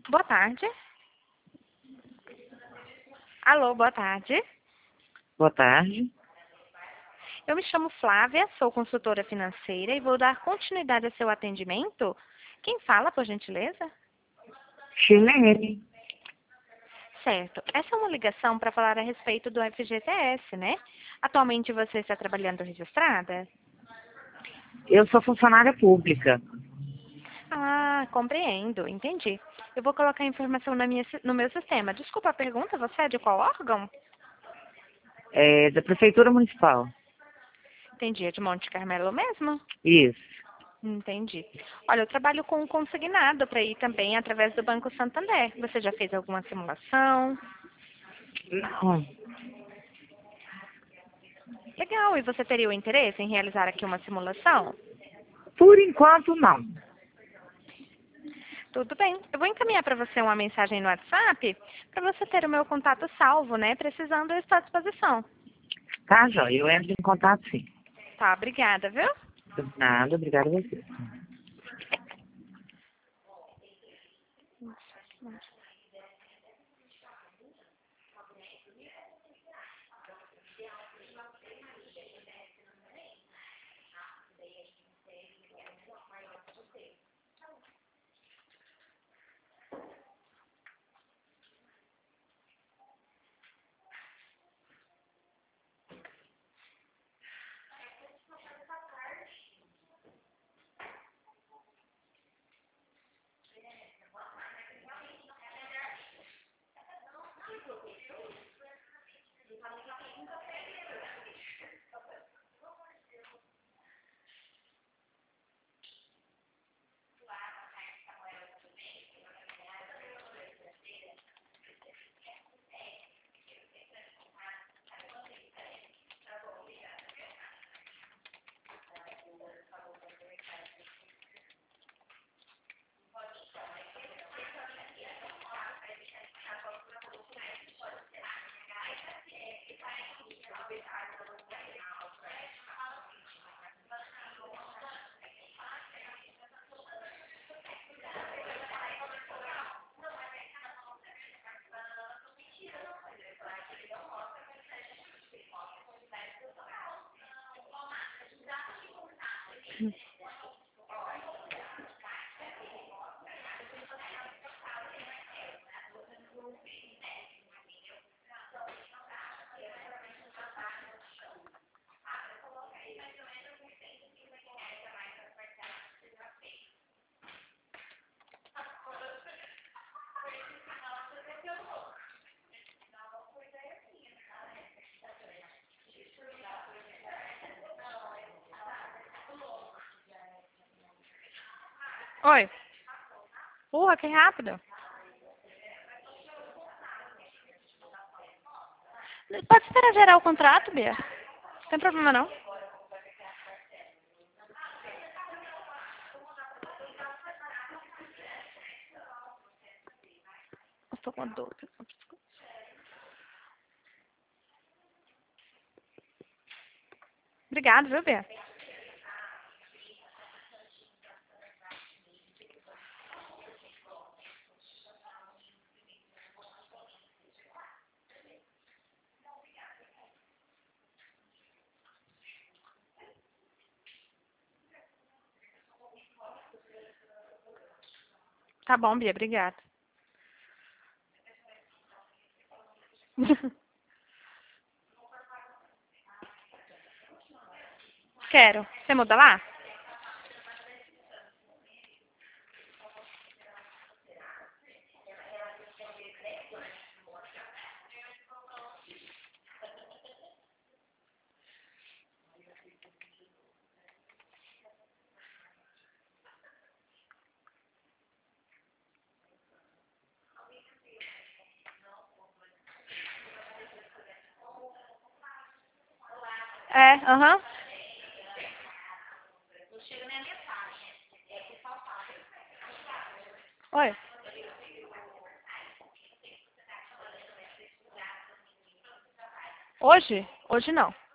Boa tarde. Alô, boa tarde. Boa tarde. Eu me chamo Flávia, sou consultora financeira e vou dar continuidade ao seu atendimento. Quem fala, por gentileza? Chilene. Certo. Essa é uma ligação para falar a respeito do FGTS, né? Atualmente você está trabalhando registrada? Eu sou funcionária pública. Ah, compreendo, entendi. Eu vou colocar a informação no meu sistema. Desculpa a pergunta, você é de qual órgão? É da Prefeitura Municipal. Entendi, é de Monte Carmelo mesmo? Isso. Entendi. Olha, eu trabalho com consignado para ir também através do Banco Santander. Você já fez alguma simulação? Não. Legal, e você teria o interesse em realizar aqui uma simulação? Por enquanto, não. Tudo bem. Eu vou encaminhar para você uma mensagem no WhatsApp para você ter o meu contato salvo, né? Precisando, eu estou à disposição. Tá, joia. Eu entro em contato, sim. Tá, obrigada, viu? Nada, obrigada a você. Oi. Que rápido. Pode esperar gerar o contrato, Bia? Não tem problema, não. Eu estou com dúvida. Obrigada, viu, Bia? Tá bom, Bia, obrigada. Quero. Você muda lá? É, aham. Oi. Hoje? Hoje não.